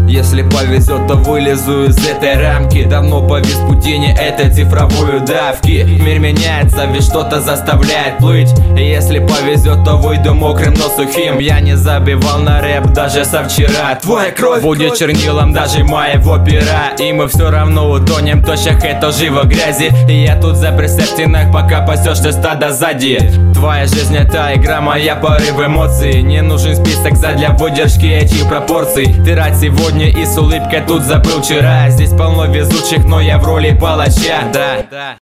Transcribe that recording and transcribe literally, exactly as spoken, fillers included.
Если повезет, то вылезу из этой рамки. Давно повис в путине этой цифровой давки. Мир меняется, ведь что-то заставляет плыть. И если повезет, то выйду мокрым, но сухим. Я не забивал на рэп даже со вчера. Твоя кровь будет чернилом даже моего пера. И мы все равно утонем в точах этой живой грязи. И я тут запряся в стенах, пока пасешь ты стадо сзади. Твоя жизнь это игра, моя порыв эмоций. Не нужен список задля выдержки этих пропорций. Ты рад сегодня и с улыбкой тут забыл вчера. Здесь полно везучих, но я в роли палача, да.